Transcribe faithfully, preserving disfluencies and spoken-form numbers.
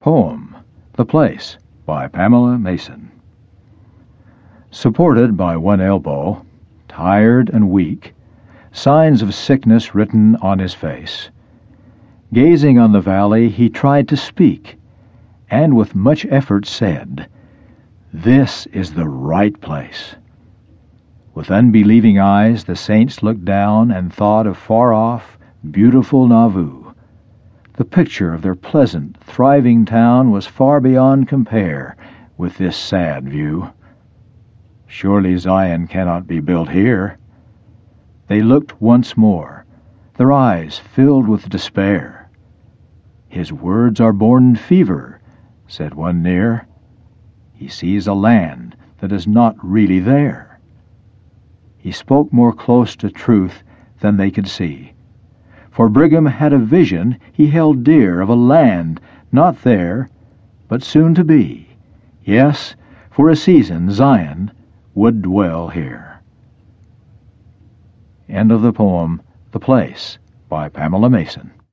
Poem, The Place, by Pamela Mason. Supported by one elbow, tired and weak, signs of sickness written on his face, gazing on the valley, he tried to speak, and with much effort said, "This is the right place." With unbelieving eyes the saints looked down and thought of far-off, beautiful Nauvoo. The picture of their pleasant, thriving town was far beyond compare with this sad view. Surely Zion cannot be built here. They looked once more, their eyes filled with despair. "His words are born in fever," said one near. "He sees a land that is not really there." He spoke more close to truth than they could see. For Brigham had a vision he held dear of a land not there, but soon to be. Yes, for a season Zion would dwell here. End of the poem, The Place, by Pamela Mason.